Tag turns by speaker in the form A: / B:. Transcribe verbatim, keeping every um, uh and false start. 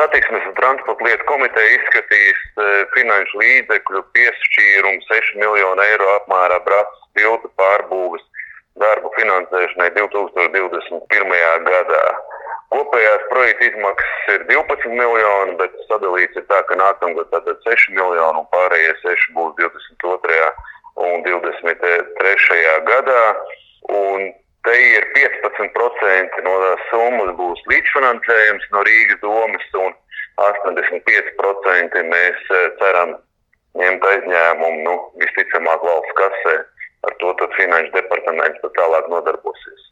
A: Satiksmes un transporta lietu komiteja izskatīs finanšu līdzekļu piešķīrumu sešu miljonu eiro apmērā Brasas tilta pārbūves darbu finansēšanai divtūkstoš divdesmit pirmajā gadā. Kopējās projekta izmaksas ir divpadsmit miljoni, bet sadalīts ir tā, ka nākamgad tātad seši miljoni un pārējie seši būs divdesmit otrajā un divdesmit trešajā gadā. Un te ir piecpadsmit procenti no summas būs līdzfinansējums no Rīgas domes un astoņdesmit pieci procenti mēs ceram ņemt aizņēmumu, nu, visticamāk valsts kasē. Ar to tad finanšu departaments pat tālāk nodarbosies.